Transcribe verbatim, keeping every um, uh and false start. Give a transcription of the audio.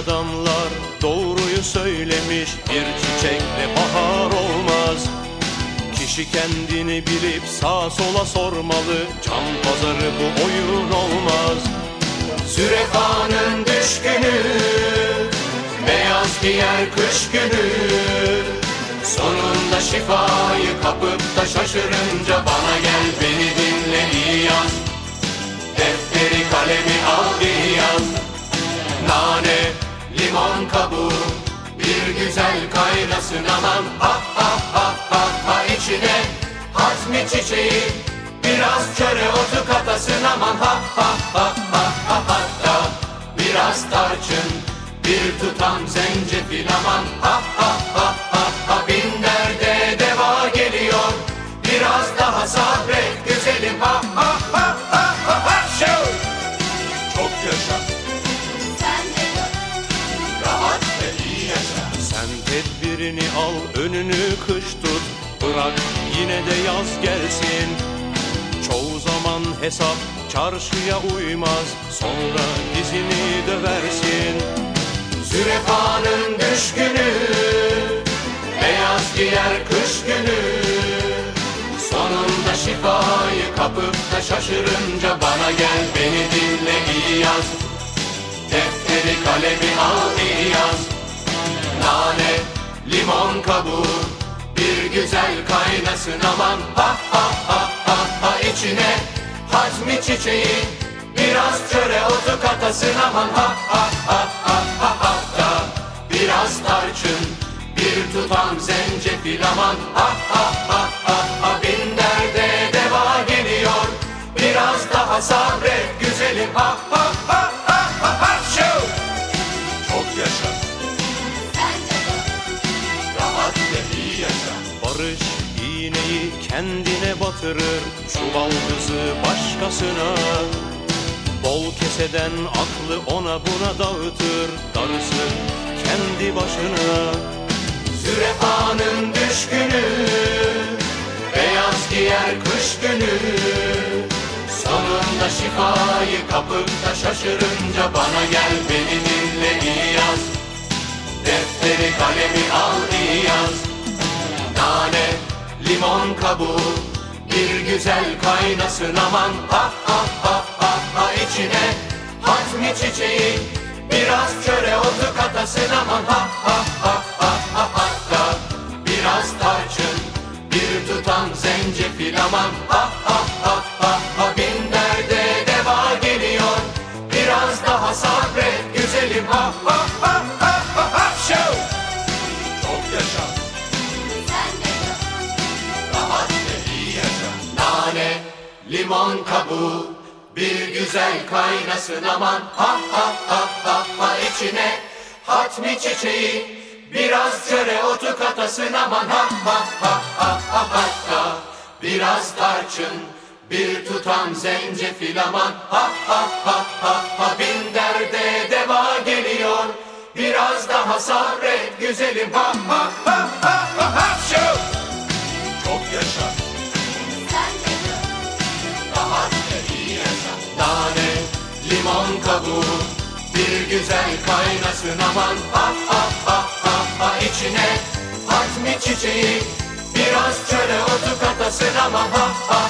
adamlar doğruyu söylemiş, bir çiçekle bahar olmaz. Kişi kendini bilip sağa sola sormalı, can pazarı bu oyun olmaz. Zürefanın düşkünü, beyaz giyer kış günü. Sonunda şifayı kapıp da şaşırınca bana gel beni dinle iyi yaz. Defteri kalemi al iyi yaz. Nane, limon kabuğu, bir güzel kaynasın aman. Ha ha ha ha ha içine hazmi çiçeği, biraz çöre otu katasın aman. Ha ha ha ha ha hatta biraz tarçın, bir tutam zencefil aman. Ha ha ha ha ha bin derde deva geliyor, biraz daha sabret güzelim. Ha ha ha ha ha ha şov. Çok yaşa. Tedbirini al, önünü kış tut, bırak yine de yaz gelsin. Çoğu zaman hesap çarşıya uymaz, sonra dizini döversin. Zürefanın düşkünü, beyaz giyer kış günü. Sonunda şifayı kapıp da şaşırınca bana gel beni dinle iyi yaz. Defteri kalemi al iyi yaz. Nane, limon kabuğu, bir güzel kaynasın aman. Ha ha ha ha ha içine hazmi çiçeği, biraz çöre otu katasın aman. Ha ha ha ha ha hatta biraz tarçın, bir tutam zencefil aman. Ha ha ha ha ha bin derde deva geliyor, biraz daha sabret güzelim. Ha ha ha ha ha ha şov. Çok yaşa. Barış iğneyi kendine batırır, çuval kızı başkasına. Bol keseden aklı ona buna dağıtır, darısı kendi başına. Zürefanın düşkünü, beyaz giyer kış günü. Sonunda şifayı kapıp da şaşırınca bana gel beni dinle iyi yaz. Defteri kalemi al iyi yaz. Nane, limon kabuğu, bir güzel kaynasın aman. Ha ha ha ha ha içine hazmi çiçeği, biraz çöre otu katasın aman. Ha ha ha ha ha hatta biraz tarçın, bir tutam zencefil aman. Ha ha ha ha ha bin derde deva geliyor, biraz daha sabret güzelim. Ha ha ha ha ha ha şov. Çok yaşa. Nane, limon kabuğu, bir güzel kaynasın aman. Ha ha ha ha ha içine hatmi çiçeği, biraz çöre otu katasın aman. Ha ha ha ha ha hatta biraz tarçın, bir tutam zencefil aman. Ha ha ha ha ha bin derde deva geliyor, biraz daha sabret güzelim. Ha ha ha ha ha ha şov. Çok yaşa. Nane, limon kabuğu, bir güzel kaynasın aman. Ha ha ha ha ha içine hatmi çiçeği, biraz çöre otu katasın aman. Ha ha